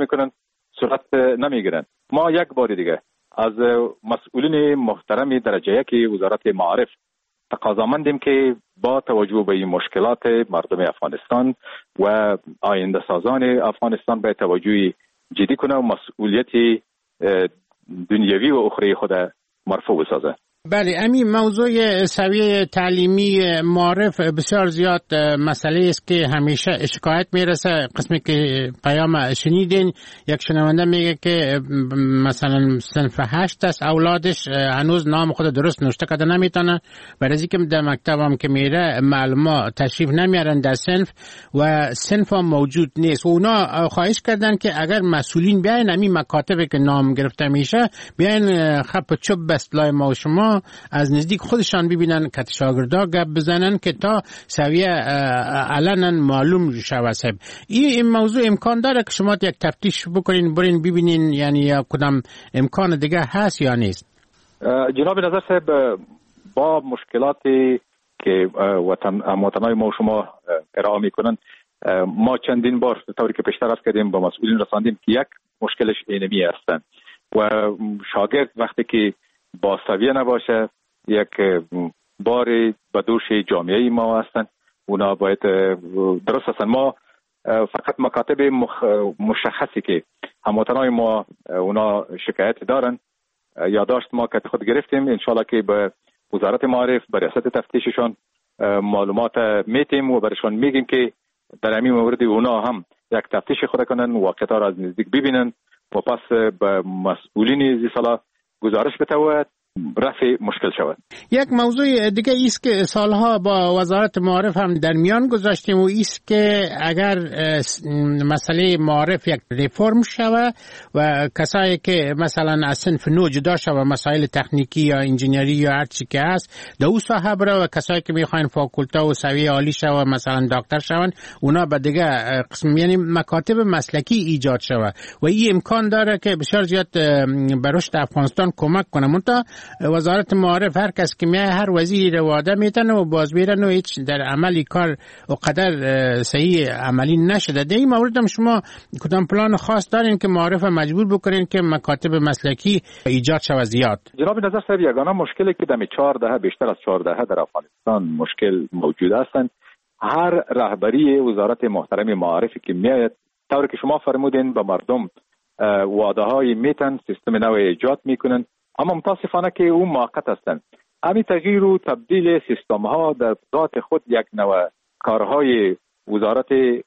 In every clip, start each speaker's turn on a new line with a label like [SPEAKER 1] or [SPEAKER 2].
[SPEAKER 1] میکنن صورت نمیگیرن. ما یک بار دیگه از مسئولین محترم درجه یک وزارت معارف تقاضامندیم که با توجه به این مشکلات مردم افغانستان و آینده سازان افغانستان به توجه جدی کنه و مسئولیت دنیوی و اخروی خود مرفوع سازه.
[SPEAKER 2] بله، همین موضوع سویه تعلیمی معارف بسیار زیاد مسئله است که همیشه شکایت میرسه. قسمی که پیام شنیدین، یک شنونده میگه که مثلا صنف 8 است، اولادش هنوز نام خود درست نوشته کرده نمیتونه، برای اینکه در مکتب هم که میره معلومات تشریف نمیارن در صنف و صنف هم موجود نیست. و اونا خواهش کردن که اگر مسئولین بیاین همین مکاتبی که نام گرفته میشه بیاین خط چوب بسلای ما و شما از نزدیک خودشان ببینن که شاگردا گپ بزنن که تا سویه علنا معلوم شود. این موضوع امکان داره که شما یک تفتیش بکنین، برین ببینین، یعنی یا کدام امکان دیگه هست یا نیست؟
[SPEAKER 1] جناب نظر صاحب، با مشکلاتی که وطنای ما و شما ارائه میکنن، ما چندین بار طوری که پیشتر عرض کردیم با مسئولین رساندیم که یک مشکلش اینمی هستن و شاگرد وقتی که با سویه نباشه یک باری به دوش جامعه ما هستن. اونا باید درست هستن. ما فقط مکاتب مشخصی که هموطنای ما اونا شکایت دارن یادداشت ما که خود گرفتیم، انشالله که به وزارت معارف به ریاست تفتیششان معلومات میتیم و برشان میگیم که در همین مورد اونا هم یک تفتیش خود کنن، واقعیت‌ها را از نزدیک ببینن و پس به مسئولین زی صلاح گزارش بتوید رفع مشکل شود.
[SPEAKER 2] یک موضوع دیگه ایست که سالها با وزارت معارف هم در میان گذاشتیم و ایست که اگر مسئله معارف یک ریفرم شود و کسایی که مثلا از صنف 9 جدا شود، مسائل تکنیکی یا انجینری یا هر چی که هست در اون ساحه بره و کسایی که میخواین فاکولته و سویه عالی شود مثلا دکتر شون، اونا به دیگه قسم یعنی مکاتب مسلکی ایجاد شود و این امکان داره که بسیار زیاد به رشد افغانستان کمک کنه. منتها وزارت معارف هر کس که میای هر وزیری رو وعده میتنه و باز میرن و هیچ در عملی کار و قدر صحیح عملی نشده. در این مورد هم شما کدام پلان خاص دارین که معارف مجبور بکنین که مکاتب مسلکی ایجاد شود زیاد؟
[SPEAKER 1] جناب نظر صاحب، یگانه مشکلی که در 4 دهه بیشتر از 4 دهه در افغانستان مشکل موجود هستند، هر رهبری وزارت محترم معارفی که میاد طوری که شما فرمودین به مردم وعده های میتن، سیستم نو ایجاد میکنن، اما متاسفانه که اون موقت هستند. همین تغییر و تبدیل سیستم ها در ذات خود یک نوع کارهای وزارت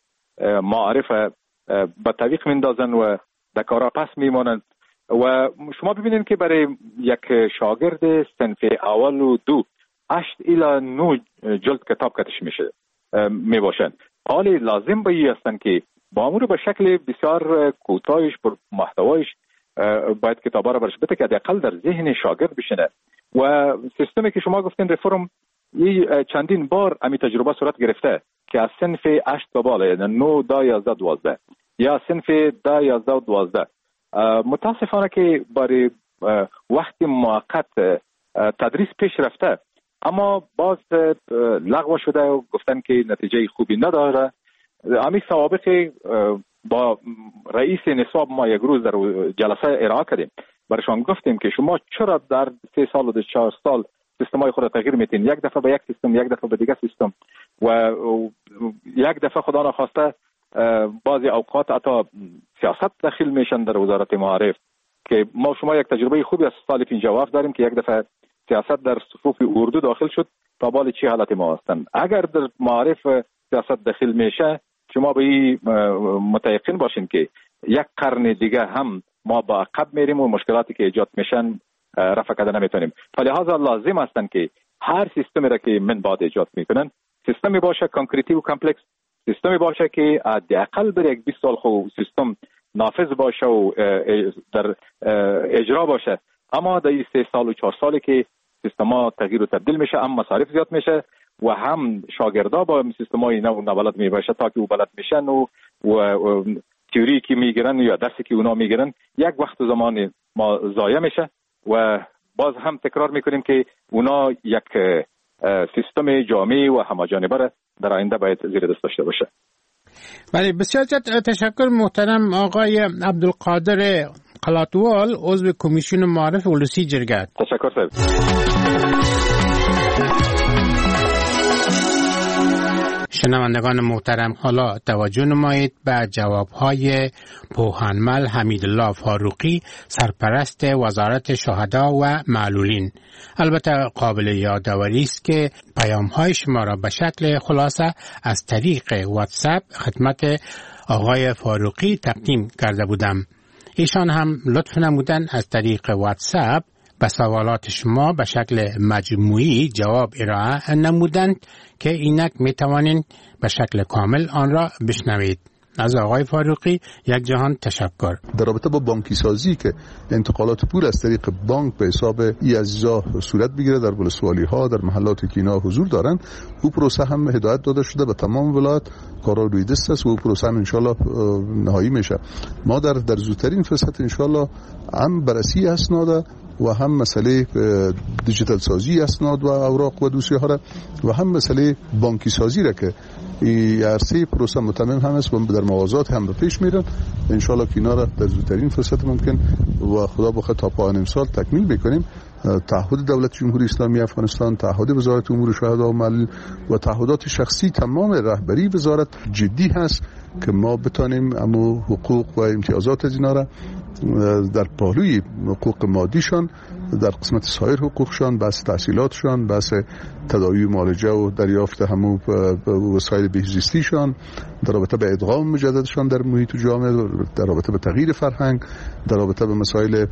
[SPEAKER 1] معارف به تعویق میندازن و در کارها پس میمانند و شما ببینید که برای یک شاگرد صنف اول و 2 8 الی 9 جلد کتاب کتش میشه میباشند. حالی لازم به این هستند که با امور به شکل بسیار کوتاهش پر محتوایش باید کتابا را برش بده که حداقل در ذهن شاگرد بشینه و سیستمی که شما گفتین ریفرم چندین بار امی تجربه صورت گرفته که از صنف 8 به بالا، یعنی 9 10 11 12 یا صنف 10 11 و 12 متاسفانه که برای وقت موقت تدریس پیش رفته اما باز لغو شده و گفتن که نتیجه خوبی نداره. امی سوابق با رئیس نصاب ما یک روز در جلسه ارائه کردیم، برشان گفتیم که شما چرا در 3 سال و 4 سال سیستمای خود را تغییر میتین، یک دفعه به یک سیستم، یک دفعه به دیگه سیستم و یک دفعه خدا نخواسته بعضی اوقات حتی سیاست داخل میشن در وزارت معارف که ما شما یک تجربه خوبی از سال 57 داریم که یک دفعه سیاست در صفوف اردو داخل شد تا بال چی حالت ما هستند. اگر در معارف سیاست داخل میشه شما به این متيقن باشین که یک قرن دیگه هم ما با عقب میریم و مشکلاتی که ایجاد میشن رفع کردن نمیتونیم. فلهذا لازم هستن که هر سیستمی را که من بعد ایجاد میکنن سیستمی باشه کانکریتی و کامپلکس، سیستمی باشه که حداقل بر یک 20 سال خو سیستم نافذ باشه و در اجرا باشه. اما در 3 سال و 4 سالی که سیستما تغییر و تبدیل میشه، هم مصارف زیاد میشه و هم شاگردا با سیستمای نو نبلد میباشه تا که او بلد میشن و تئوری که میگیرن یا درسی که اونا میگیرن یک وقت و زمان ما ضایع میشه و باز هم تکرار میکنیم که اونا یک سیستم جامع و همه‌جانبه در آینده باید زیر دست داشته باشه.
[SPEAKER 2] بله، بسیار تشکر محترم آقای عبدالقادر قلاتوال، عضو کمیسیون معارف ولسی جرگه.
[SPEAKER 1] تشکر صاحب.
[SPEAKER 2] شنوندگان محترم، حالا توجه نمایید به جوابهای پوهنمل حمیدالله فاروقی، سرپرست وزارت شهدا و معلولین. البته قابل یادآوری است که پیام‌های شما را به شکل خلاصه از طریق واتساپ خدمت آقای فاروقی تقدیم کرده بودم. ایشان هم لطف نمودن از طریق واتساپ به سوالات شما به شکل مجموعی جواب ارائه نمودند که اینک می توانید به شکل کامل آن را بشنوید. از آقای فاروقی یک جهان تشکر.
[SPEAKER 3] در رابطه با بانکی سازی که انتقالات پول از طریق بانک به حساب ای عزیزا صورت بگیره در ولسوالی ها، در محلاتی که اینا حضور دارن، او پروسه هم هدایت داده شده به تمام ولایت، کارا روی دست است و او پروسه هم انشالله نهایی میشه. ما در زودترین فرصت انشالله هم بررسی اسناد و هم مسئله دیجیتال سازی اسناد و اوراق و دوسیه ها و هم مسئله بانکی سازی را که این عرصه پروسه متمم هم است و در موازات هم به پیش میرن. انشالله که اینا را در زودترین فرصت ممکن و خدا بخواد تا پایان امسال تکمیل بکنیم. تعهد دولت جمهوری اسلامی افغانستان، تعهد وزارت امور شهدا و معلولین و تعهدات شخصی تمام رهبری وزارت جدی هست که ما بتانیم امو حقوق و امتیازات از اینا را در پهلوی حقوق مادیشان، در قسمت سایر حقوقشان، بحث تحصیلاتشان، بحث تداوی و معالجه و دریافت همو وسایل بهزیستیشان، در رابطه به ادغام مجددشان در محیط جامعه، در رابطه به تغییر فرهنگ، در رابطه به مسائل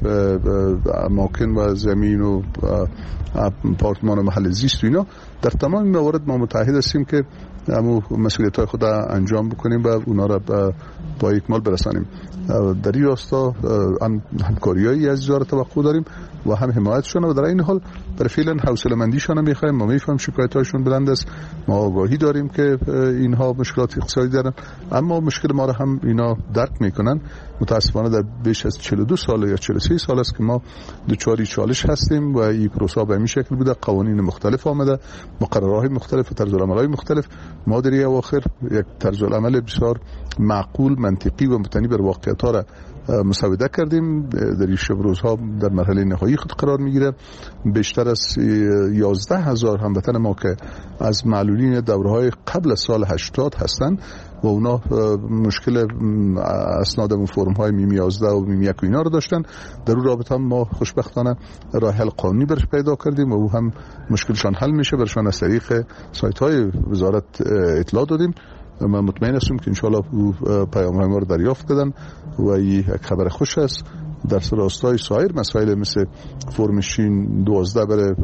[SPEAKER 3] اماکن و زمین و آپارتمان و محل زیست و اینا، در تمام موارد ما متحد هستیم که همو مسئولیت‌های خود انجام بکنیم و اونا را با اکمال برسانیم. در این راستا همکاریایی از وزارت توقع داریم و هم حمایتشون و در این حال برای فعلا حوصله‌مندیشون هم می‌خوایم. ما می‌فهمیم شکایت‌هاشون بلند است، ما آگاهی داریم که اینها مشکلات اقتصادی دارن، اما مشکل ما را هم اینا درک می‌کنن. متأسفانه در بیش از 42 سال یا 43 سال است که ما دچار چالش هستیم و این پروسه به این شکل بوده، قوانین مختلف آمده، مقررات مختلف و طرزالعمل‌های مختلف. ما در اواخر یک طرزالعمل بسیار معقول، منطقی و مبتنی بر واقعیت‌ها را مسوده کردیم. در این شب روزها در مرحله نهایی خود قرار میگیره. بیشتر از 11,000 هموطن ما که از معلولین دوره‌های قبل از سال 80 هستند و اونا مشکل اسناد و فرم‌های میم 11 و میم 1 و اینا رو داشتن، در اون رابطه ما خوشبختانه راه حل قانونی برش پیدا کردیم و او هم مشکلشان حل میشه. برشان از طریق سایت‌های وزارت اطلاع دادیم. من مطمئن هستم که انشالله پیام‌های ما رو دریافت کردن و این یک خبر خوش است. در راستای سایر مسائل مثل فرم شین 12 برای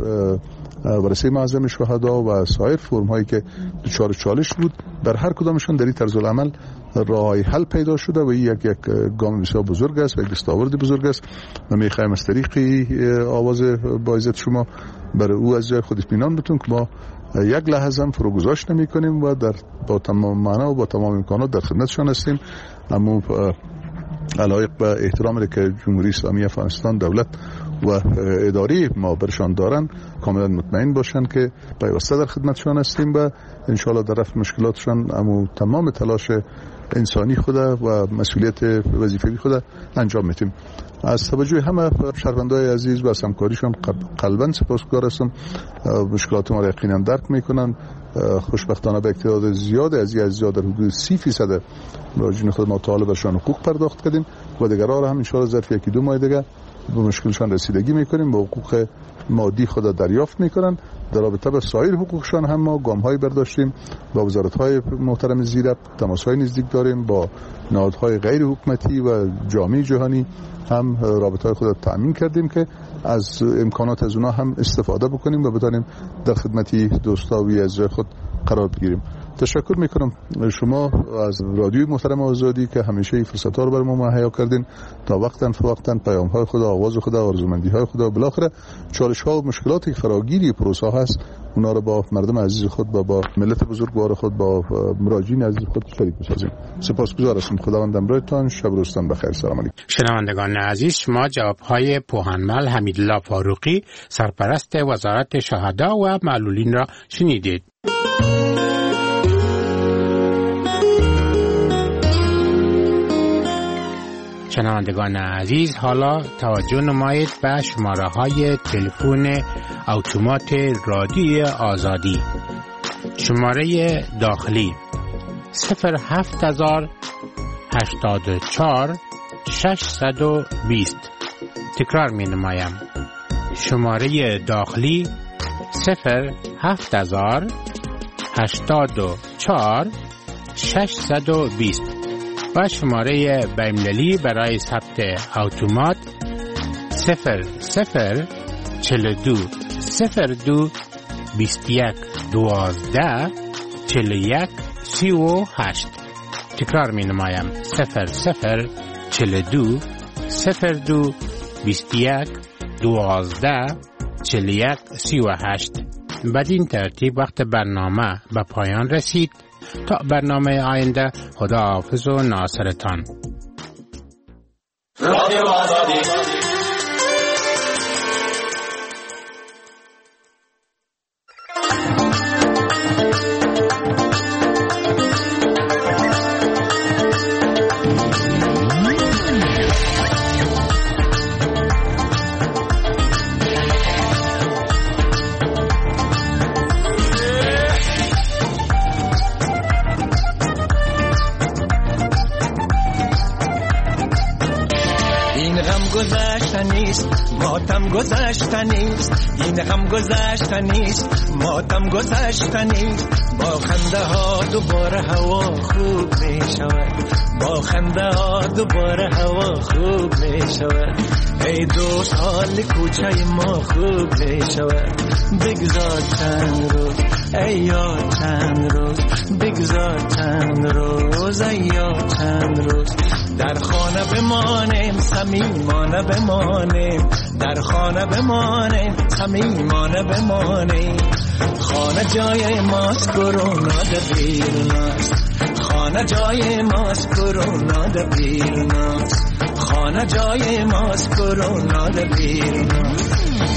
[SPEAKER 3] ورثه معظم شهدا و سایر فرم هایی که دچار چالش بود، بر هر کدامشون در این طرز العمل راه حل پیدا شده و یک گام بسیار بزرگ است و یک دستاورد بزرگ است. و میخوایم از طریق آواز با عزت شما برای او از جای خود اطمینان بتون که ما یک لحظه هم فروگذاشت نمی کنیم و با تمام معنا و با تمام امکانات در خدمتشان هستیم. اما علایق به احترامی که جمهوری اسلامی افغانستان دولت و اداری ما برشان دارن کاملا مطمئن باشن که پیوسته در خدمتشان هستیم و انشالله در رفع مشکلاتشان اما تمام تلاش انسانی خود و مسئولیت وظیفه‌ای خود انجام میدیم. از توجه همه شهروندان عزیز و از همکاریشان قلباً سپاسگزار هستم. مشکلات ما را یقینا درک میکنن. خوشبختانه به تعداد زیاد از عزیزان در حدود 30% مراجعین خود ما طالب برشان حقوق پرداخت کردیم و دیگرها را هم ان شاء الله ظرف 1-2 ماه دیگه به مشکلشان رسیدگی میکنیم و حقوق مادی خود دریافت میکنن. در رابطه با سایر حقوقشان هم ما گام‌های برداشتیم، با وزارت‌های محترم زیر تماس‌های نزدیک داریم، با نهادهای غیر حکومتی و جامعه جهانی هم رابطه‌های خود را تأمین کردیم که از امکانات از اونها هم استفاده بکنیم و بتونیم در خدمتی دوستاوی از خود قرار بگیریم. تشکر میکنم شما از رادیوی محترم آزادی که همیشه این فرصت‌ها رو برای ما مهیا کردین تا وقتاً پیام‌های خدا، آواز خدا، آرزومندی‌های خدا و بالاخره چالش‌ها و مشکلاتی که فراگیری پروسه هست اونا رو با مردم عزیز خود و با ملت بزرگوار خود، با مراجعین عزیز خود شریک بسازیم. سپاسگزار هستم. خداوند همراهتان. شب روزتان بخیر. سلام علیکم.
[SPEAKER 2] شنوندگان عزیز، شما جواب‌های پوهنمل حمیدالله فاروقی، سرپرست وزارت شهدا و معلولین را شنیدید. شنوندگان عزیز، حالا توجه نمایید به شماره های تلفن اتومات رادیوی آزادی. شماره داخلی 07084 620. تکرار می نمایم. شماره داخلی 07084 620 و شماره بین‌المللی برای ثبت اتومات 0042 02 21 12 41 38. تکرار می نمایم. 0042 02 21 12 41 38. بدین ترتیب وقت برنامه به پایان رسید. تا برنامه آینده، خداحافظ و ناصرتان. رادیو آزادی.
[SPEAKER 4] گذشتنیست، این غم گذشتنیست، ماتم گذشتنیست. با خنده ها دوباره هوا خوب می شود، با خنده ها دوباره هوا خوب می شود. ای دوست حال کوچه ما خوب می شود. بگذار چند روز ای یاد، چند روز بگذار چند روز ای یاد، چند روز در خانه بمانیم، صمیمانه بمانیم، در خانه بمانیم، صمیمانه بمانیم. خانه جای ماست، کرونا در بیرون است. خانه جای ماست، کرونا در بیرون است. خانه جای ماست، کرونا در بیرون است.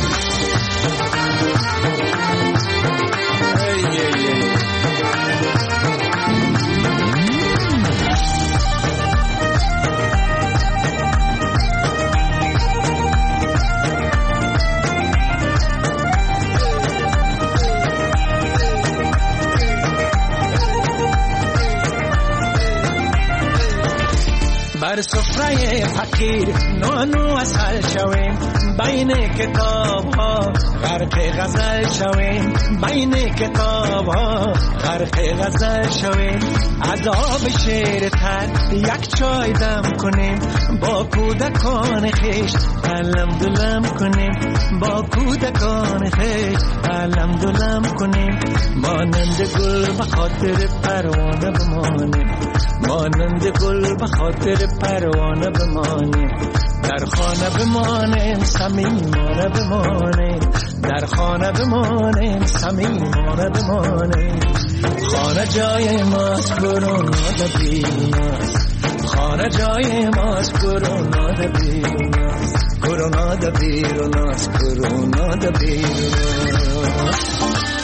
[SPEAKER 4] بر سفره فقیر نانو اصل شویم، بین کتاب ها غرق غزل شویم، بین کتاب ها غرق غزل شویم. عذاب شیر تر یک چای دم کنیم، با کودکان خیش علم دلم کنیم، با کودکان خیش علم دلم کنیم. مانند گل به خاطر پروانه بمانیم، مانند گل به خاطر پروانه بمانیم. در خانه بمانیم، صمیمانه بمانیم، در خانه بمانیم، صمیمانه بمانیم. خانه جای ماست، کرونا در بیرون است. خانه جای ماست، کرونا در بیرون است. کرونا در بیرون است، کرونا در بیرون است.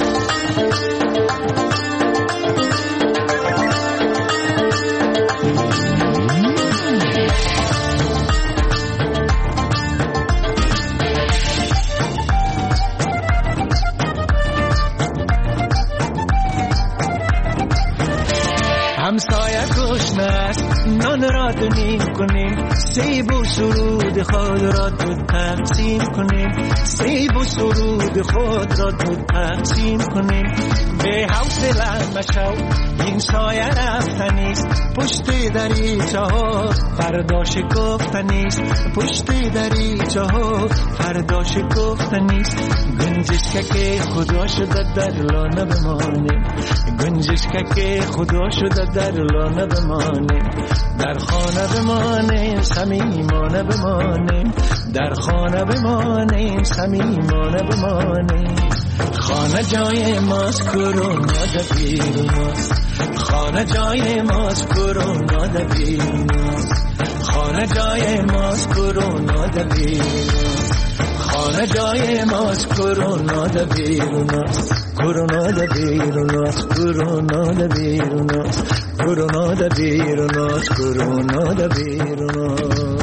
[SPEAKER 4] همسایه گشنه است، نان را دونیم کنیم، سیب و سرود خود را دو تقسیم کنیم، سیب و سرود خود را دو تقسیم کنیم. به حوصله مشو این سایه رفتنیست، پشت دریچه ها فردا شکفتنیست، پشت دریچه ها فردا شکفتنیست. گنجش که خدا شده در لانه بمانیم، گنجش که خدا شده در لانه بمانیم. در خانه بمانیم، صمیمانه بمانیم، در خانه بمانیم، صمیمانه بمانیم. خانه جای ماست، کرونا در بیرون است. خانه جای ماست، کرونا در بیرون است. خانه جای ماست، کرونا در بیرون است. خانه جای ماست، کرونا در بیرون است. کرونا در بیرون است، کرونا در بیرون است. کرونا در بیرون است، کرونا در بیرون است.